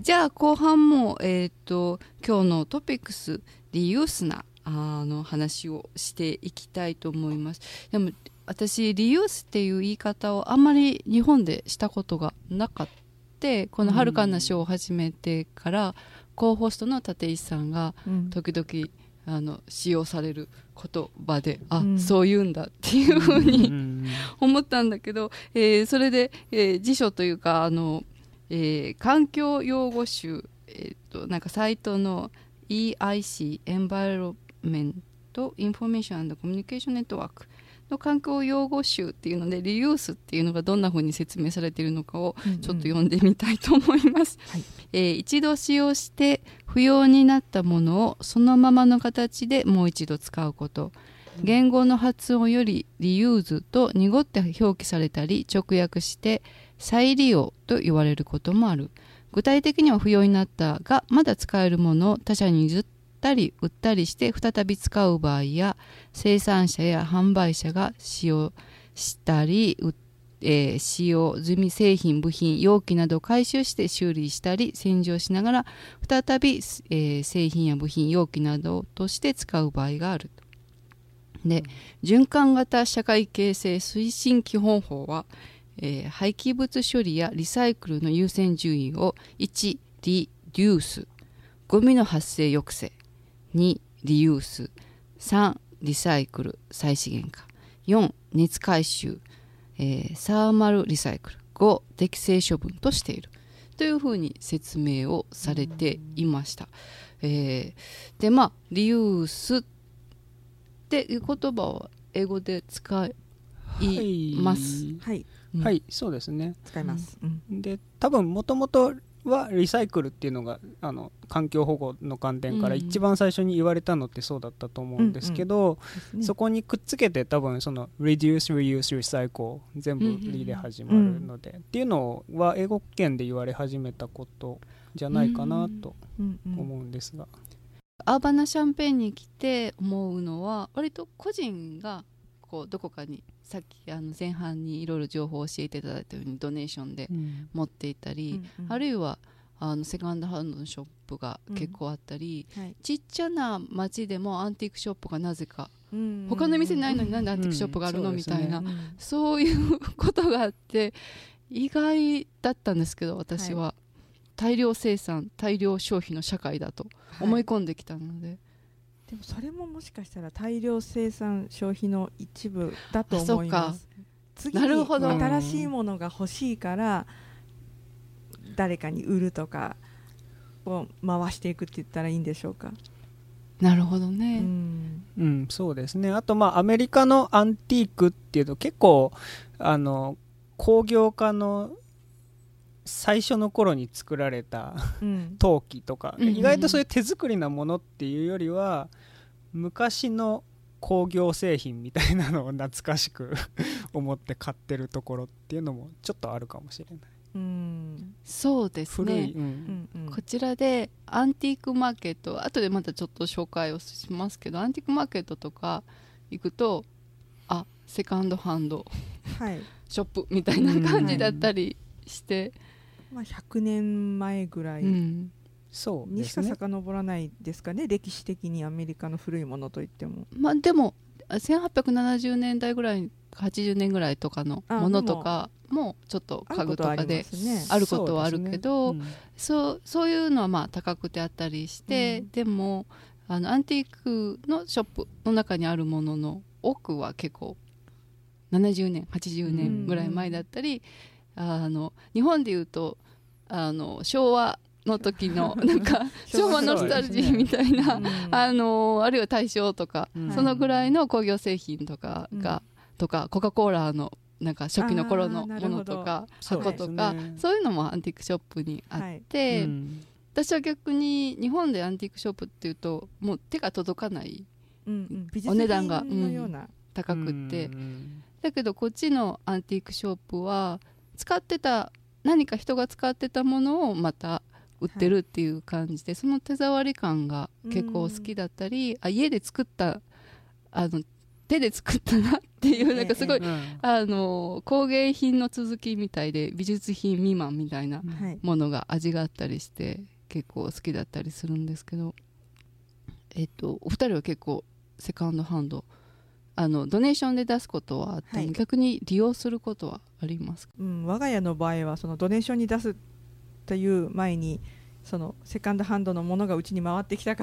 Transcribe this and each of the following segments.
じゃあ後半も、今日のトピックスリユースな話をしていきたいと思います。でも私リユースっていう言い方をあんまり日本でしたことがなかった。このはるかなショーを始めてから、コーホストの立石さんが時々、使用される言葉で、そう言うんだっていうふうに思ったんだけど、それで、辞書というか環境用語集、なんかサイトの EIC エンバイロメントインフォメーション&コミュニケーションネットワークの環境用語集っていうので、リユースっていうのがどんな風に説明されているのかをちょっと読んでみたいと思います。一度使用して不要になったものをそのままの形でもう一度使うこと。言語の発音よりリユーズと濁って表記されたり、直訳して再利用と言われることもある。具体的には不要になったがまだ使えるものを他者に譲ったり売ったりして再び使う場合や、生産者や販売者が使用したり、使用済み製品部品容器などを回収して修理したり洗浄しながら再び、製品や部品容器などとして使う場合がある。で、循環型社会形成推進基本法は、廃棄物処理やリサイクルの優先順位を1、リデュース、ゴミの発生抑制、2、リユース、3、リサイクル再資源化、4、熱回収、サーマルリサイクル、5、適正処分としているというふうに説明をされていました。でリユースっていう言葉は英語で使います。 はい、そうですね、 使います。 で多分もともとはリサイクルっていうのが環境保護の観点から一番最初に言われたのってそうだったと思うんですけど、そこにくっつけて多分その Reduce, Reuse, Recycle 全部リで始まるので、っていうのは英語圏で言われ始めたことじゃないかなと思うんですが、 アーバナシャンペーンに来て思うのは、割と個人がこうどこかに、さっき前半にいろいろ情報を教えていただいたようにドネーションで持っていたり、あるいはセカンドハンドのショップが結構あったり、ちっちゃな町でもアンティークショップがなぜか、他の店にないのになんでアンティークショップがあるのみたいな、そういうことがあって意外だったんですけど、私は大量生産大量消費の社会だと思い込んできたので、 でもそれももしかしたら大量生産消費の一部だと思います。次に新しいものが欲しいから誰かに売るとかを回していくって言ったらいいんでしょうか。 なるほどね。 そうですね。あとアメリカのアンティークっていうと結構工業化の最初の頃に作られた陶器とか、意外とそういう手作りなものっていうよりは昔の工業製品みたいなのを懐かしく思って買ってるところっていうのもちょっとあるかもしれない。 そうですね、こちらでアンティークマーケット、後でまたちょっと紹介をしますけど、アンティークマーケットとか行くとセカンドハンド、ショップみたいな感じだったりして、 100年前ぐらいにしか遡らないですかね、歴史的にアメリカの古いものといっても。 でも1870年代ぐらい80年ぐらいとかのものとかもちょっと家具とかであることはあるけど、そういうのは高くてあったりして、でもアンティークのショップの中にあるものの多くは結構70年80年ぐらい前だったり、日本でいうと昭和の時のなんか昭和ノスタルジーみたいな、あるいは大正とか、そのぐらいの工業製品とかが、とかコカ・コーラのなんか初期の頃のものとか箱とか、そういうのもアンティークショップにあって、私は逆に日本でアンティークショップっていうともう手が届かない、お値段が高くって、だけどこっちのアンティークショップは使ってた何か人が使ってたものをまた売ってるっていう感じで、その手触り感が結構好きだったり、家で作った手で作ったなっていう、なんかすごい、工芸品の続きみたいで美術品未満みたいなものが味があったりして結構好きだったりするんですけど、お二人は結構セカンドハンドドネーションで出すことはあっても、逆に利用することはありますか？ 我が家の場合はそのドネーションに出すという前にそのセカンドハンドのものがうちに回ってきたから、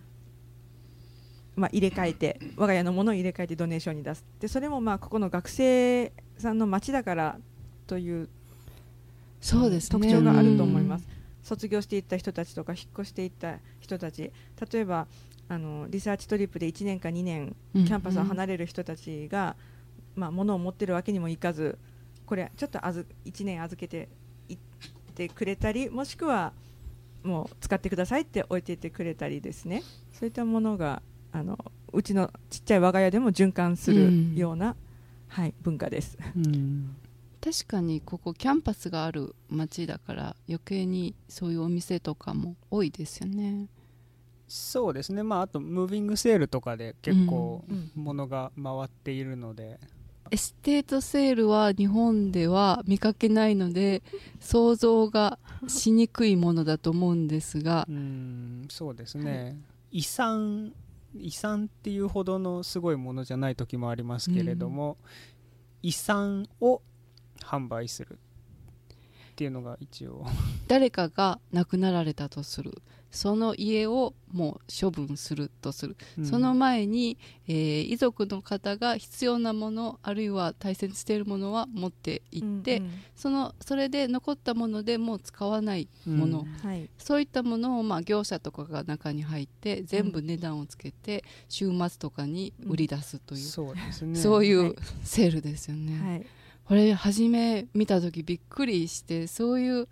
入れ替えて我が家のものを入れ替えてドネーションに出す。でそれもここの学生さんの町だからというそうですね、 特徴があると思います。卒業していった人たちとか引っ越していった人たち、例えばリサーチトリップで1年か2年キャンパスを離れる人たちが、物を持ってるわけにもいかず、これちょっと1年預けていってくれたり、もしくはもう使ってくださいって置いていってくれたりですね、そういったものがうちのちっちゃい我が家でも循環するような、文化です。 確かにここキャンパスがある町だから余計にそういうお店とかも多いですよね。 そうですね、あとムービングセールとかで結構物が回っているので、 エステートセールは日本では見かけないので想像がしにくいものだと思うんですがそうですね、遺産っていうほどのすごいものじゃない時もありますけれども、遺産を販売するっていうのが一応誰かが亡くなられたとする、その家をもう処分するとする、その前に、遺族の方が必要なものあるいは大切にしているものは持っていって、それで残ったものでもう使わないもの、そういったものを業者とかが中に入って全部値段をつけて週末とかに売り出すという、そういうセールですよね。これ初め見た時びっくりして、そういう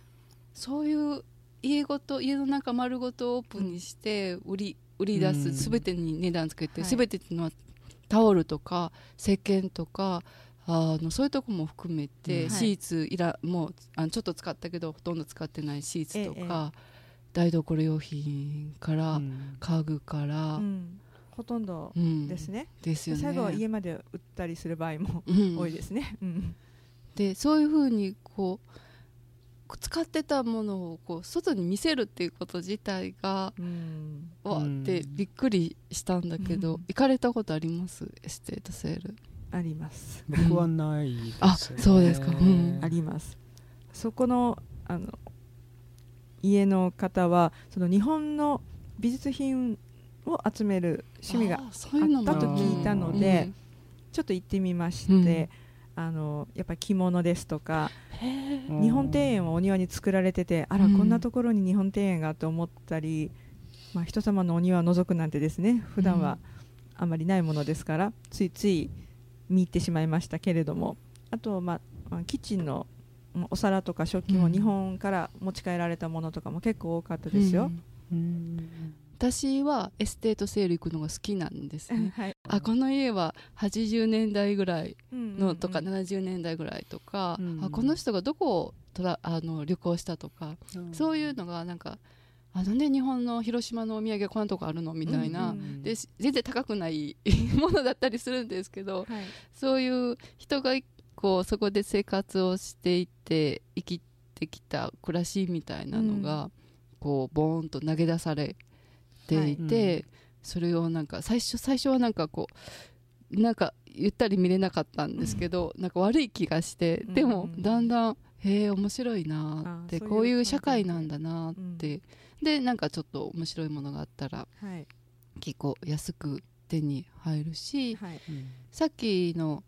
家の中丸ごとオープンにして売り出す、全てに値段つけて、全てっていうのはタオルとか石鹸とかそういうとこも含めて、シーツもうちょっと使ったけどほとんど使ってないシーツとか、台所用品から家具から、 ほとんどですね。 ですよね。 最後は家まで売ったりする場合も多いですね。 でそういうふうに使ってたものを外に見せるっていうこと自体がわってびっくりしたんだけど、行かれたことあります？エステートセール。 あります。 僕はないですね。 あ、そうですか。 あります。そこの家の方はその日本の美術品を集める趣味があったと聞いたので、ちょっと行ってみまして、やっぱり着物ですとか、日本庭園はお庭に作られてて、こんなところに日本庭園がと思ったり、人様のお庭を覗くなんてですね、普段はあまりないものですから、ついつい見入ってしまいましたけれども、あと、キッチンのお皿とか食器も日本から持ち帰られたものとかも結構多かったですよ。 私はエステートセール行くのが好きなんですね。この家は80年代ぐらいのとか70年代ぐらいとか、この人がどこを旅行したとか、そういうのがなんかなんで日本の広島のお土産がこんなとこあるのみたいな、で全然高くないものだったりするんですけど、そういう人がそこで生活をしていって生きてきた暮らしみたいなのがボーンと投げ出されていて、それをなんか最初はなんかなんかゆったり見れなかったんですけど、なんか悪い気がして、でもだんだん面白いなって、こういう社会なんだなって、でなんかちょっと面白いものがあったら、結構安く手に入るし、さっきの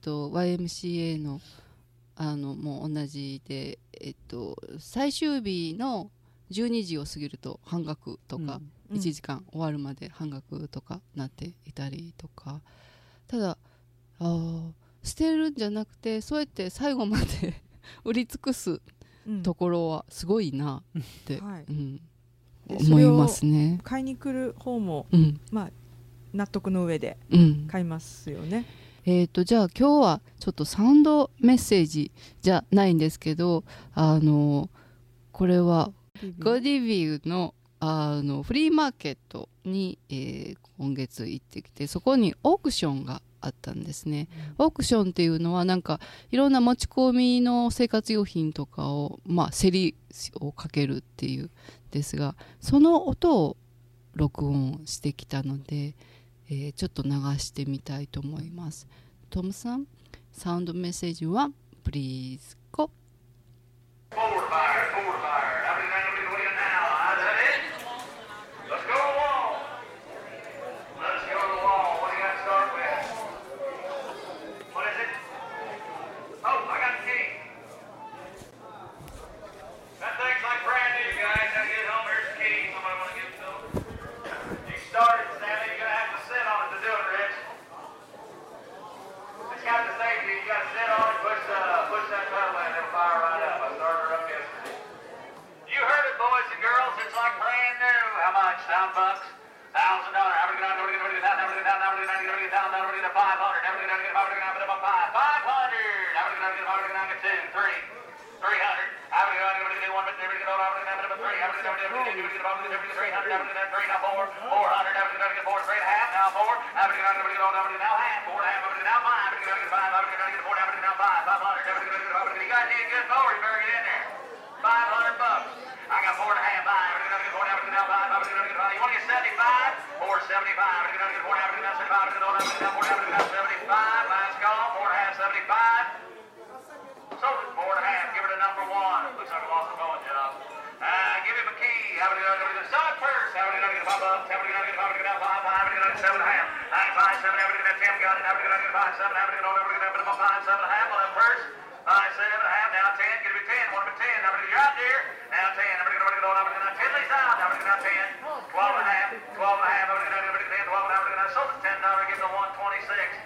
YMCA のもう同じで、最終日の12時を過ぎると半額とか、1時間終わるまで半額とかなっていたりとか、ただ捨てるんじゃなくてそうやって最後まで売り尽くすところはすごいなって、思いますね。 買いに来る方も、納得の上で買いますよね。 じゃあ今日はちょっとサウンドメッセージじゃないんですけど、これはゴディビューのフリーマーケットに、今月行ってきて、そこにオークションがあったんですね。オークションっていうのはなんかいろんな持ち込みの生活用品とかを、競りをかけるっていうですが、その音を録音してきたので、ちょっと流してみたいと思います。トムさん、サウンドメッセージはPlease go. Forward fire, forward fire. How many guys are we going to now? Is that it? Let's go to the wall. Let's go to the wall. What do you got to start with? What is it? Oh, I got the key. That thing's like brand new, guys. Gotta get home. Here's the key. Somebody want to give it to them? You started, Stanley. You're going to have to sit on it to do it, Rich. It's got the safety. You got to sit on it, push that pedal in, it'll fire right up. I started her up yesterday. You heard it, boys and girls. It's like brand new. How much? $1,000? $1,000. How many get down? How many get down? How many get down? How many get down? How many get down? How many get down? 500. How many get down? How many get down? 500. How many get down? How many get down? 2, 3. 300. How many get down? How many get down? 1, 2, 3. How many get down? 3. How many get down? 300. How many get down? 3. Now 4. 400. How many get down? 4. 3 and a half. Now 4. How many get down? How many get down? How many now half? 4 and a half. How many now 5? How many get down? 5? How many get down? 4? How many now 5? 500. How many get down? You guys need a good mower. You better get in there. $500. I got 4 and a half. 5. How many get down? 4? How many now 5? How many get down? You want to get 75? 4, 75. How many get down? 4? How many now 75? How many get down? 4? How many now 75? Last call. 4 and a half. 75. So 4 and a half. Give it a number 1. Looks like I lost the phone job. Give him a key. How many sell it first? How many get $5 bucks? How many get $5? How many get $5? How many get 7 and a half? 9, 5, 7. How many get 10? Got it. How many get 5, 7? How many get 5, 7 and a half? Well, then first. 5, 7 and a half. Now 10. Give me 10. 1 to 10. How many you're out there? Now 10. How many get 10? Leads out. How many get 10? 12 and a half. 12 and a half. How many get 10? 12 and a half. So it's $10. Give them 126.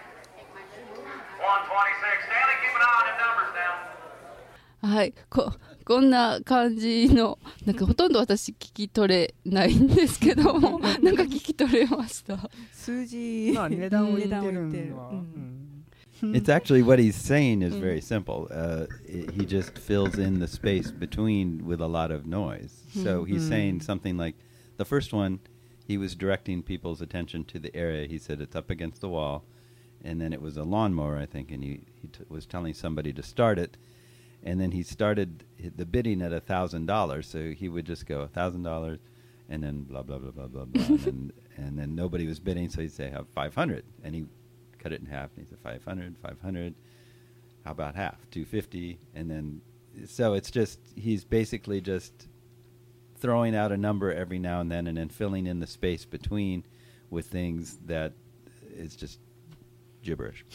126. Stanley, keep an eye on them numbers now. はい、こんな感じの、なんかほとんど私聞き取れないんですけども、なんか聞き取れました。 数字、 値段を言ってるのは。 It's actually what he's saying is very simple. He just fills in the space between with a lot of noise. So he's saying something like, the first one, he was directing people's attention to the area. He said it's up against the wall, and then it was a lawnmower, I think, and he was telling somebody to start it. And then he started the bidding at $1,000, so he would just go $1,000, and then blah blah blah blah blah blah, and then nobody was bidding, so he'd say have 500, and he cut it in half, and he said 500, 500. How about half? 250, and then so it's just he's basically just throwing out a number every now and then filling in the space between with things that is just gibberish.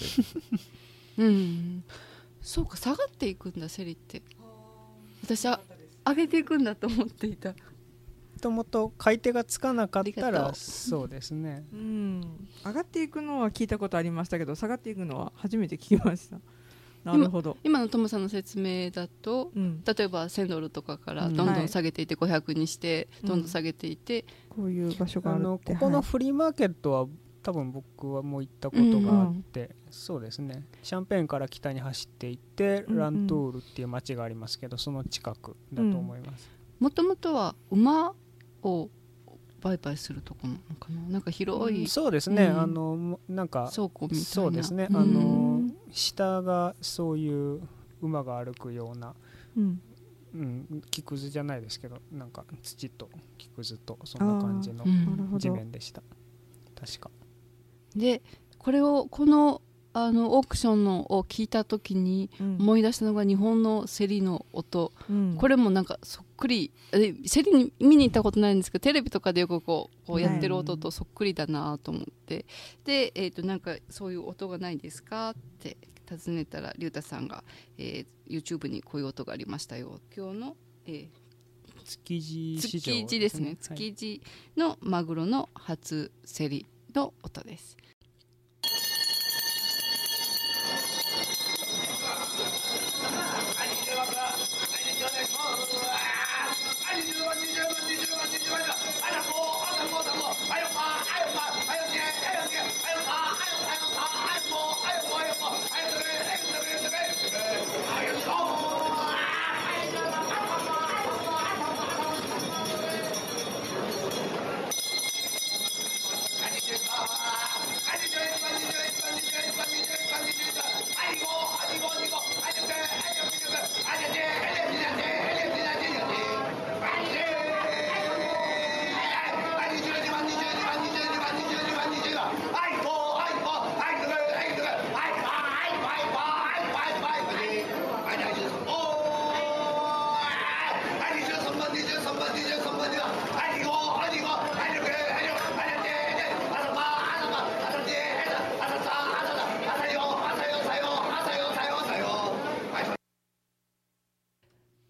そうか、下がっていくんだ、セリって。私は上げていくんだと思っていた。 もと買い手がつかなかったらそうですね、 上がっていくのは聞いたことありましたけど、下がっていくのは初めて聞きました。なるほど。 今のトムさんの説明だと、例えば$1000とかからどんどん下げていて、500にしてどんどん下げていて、 こういう場所があるって。 ここのフリーマーケットは多分僕はもう行ったことがあって、そうですね、シャンペーンから北に走っていって、ラントゥールっていう街がありますけど、その近くだと思います。 もともとは馬を売買するとこなのかな、なんか広い、 そうですね、なんか倉庫みたいな、 そうですね、下がそういう馬が歩くような、木くずじゃないですけど、なんか土と木くずとそんな感じの地面でした、確か。でこのオークションを聞いた時に思い出したのが日本の競りの音、これもなんかそっくり、競りに見に行ったことないんですけど、テレビとかでよくこうやってる音とそっくりだなと思って、で、なんかそういう音がないですかって尋ねたら、龍太さんが、YouTube にこういう音がありましたよ。今日の、 築地市場、 築地ですね、築地のマグロの初競りの音です。 Stanley,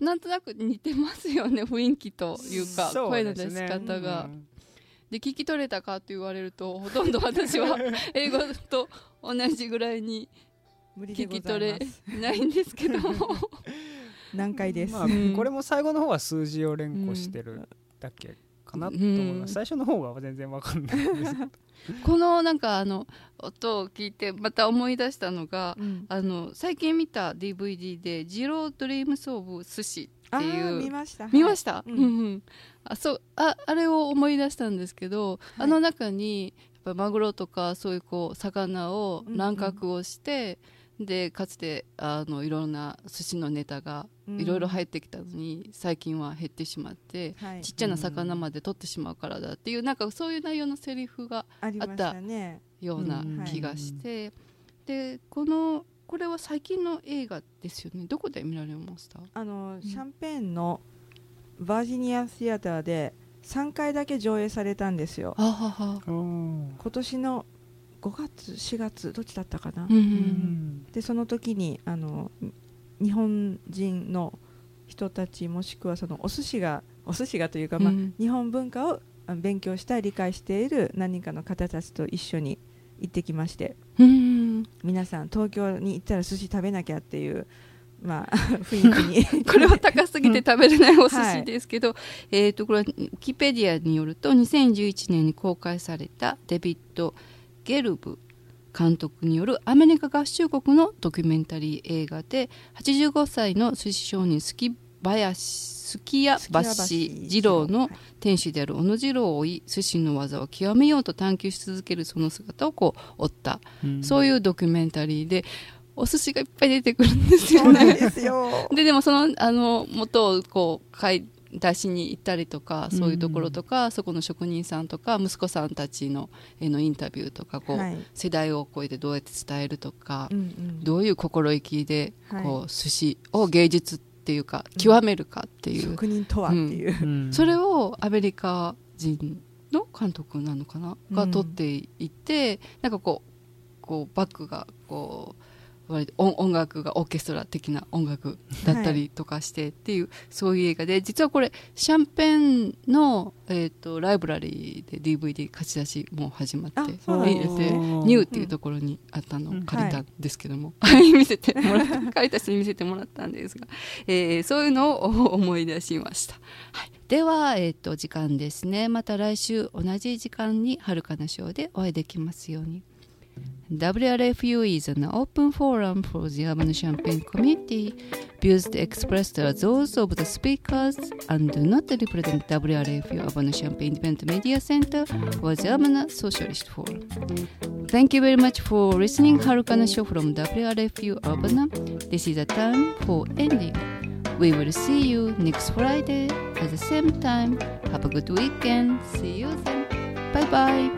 なんとなく似てますよね、雰囲気というか、声の出し方が。で聞き取れたかって言われると、ほとんど私は英語と同じぐらいに聞き取れないんですけど難解です、 これも最後の方は数字を連呼してるだけかなと思います、最初の方は全然わかんないんですこのなんか音を聞いてまた思い出したのが、最近見た DVD でジロードリームスオブ寿司っていう見ました、 見ました、あれを思い出したんですけど、あの中にやっぱマグロとかそういう魚を乱獲をして、でかつていろんな寿司のネタがいろいろ入ってきたのに、最近は減ってしまって、ちっちゃな魚まで取ってしまうからだっていう、なんかそういう内容のセリフがあったような気がして、でこれは最近の映画ですよね。どこで見られました？ シャンペーンのバージニアシアターで3回だけ上映されたんですよ。今年の5月4月どっちだったかな、でその時に日本人の人たち、もしくはそのお寿司がというか、日本文化を勉強したい、理解している何人かの方たちと一緒に行ってきまして、皆さん東京に行ったら寿司食べなきゃっていう、雰囲気にこれは高すぎて食べれないお寿司ですけど、これはウィキペディアによると2011年に公開されたデビッド・ゲルブ監督によるアメリカ合衆国のドキュメンタリー映画で、85歳の寿司職人すきやばし二郎の店主である小野二郎を追い、寿司の技を極めようと探求し続けるその姿を追った、そういうドキュメンタリーで、お寿司がいっぱい出てくるんですよね。でもその元を買い出しに行ったりとか、そういうところとか、そこの職人さんとか息子さんたちのインタビューとか、世代を超えてどうやって伝えるとか、どういう心意気で寿司を芸術っていうか極めるかっていう、 職人とはっていう、 それをアメリカ人の監督なのかなが撮っていて、なんかバックが音楽がオーケストラ的な音楽だったりとかしてっていう、そういう映画で、実はこれシャンペンの、ライブラリーで DVD 貸し出しも始まって、ニューっていうところにあったのを借りたんですけども、見せてもらった借りた人に見せてもらったんですが、そういうのを思い出しました。では、時間ですね。また来週同じ時間にはるかなショーでお会いできますように。WRFU is an open forum for the urban Champaign community. Views expressed are those of the speakers and do not represent WRFU Urban Champaign Event Media Center or the Urban Socialist Forum. Thank you very much for listening. Harukana Show from WRFU Urbana. This is the time for ending. We will see you next Friday at the same time. Have a good weekend. See you then. Bye bye.